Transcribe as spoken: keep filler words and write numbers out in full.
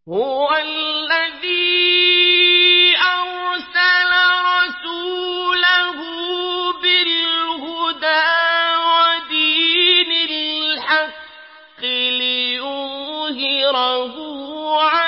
هُوَ الَّذِي أَرْسَلَ رَسُولَهُ بِالْهُدَىٰ وَدِينِ الْحَقِّ لِيُظْهِرَهُ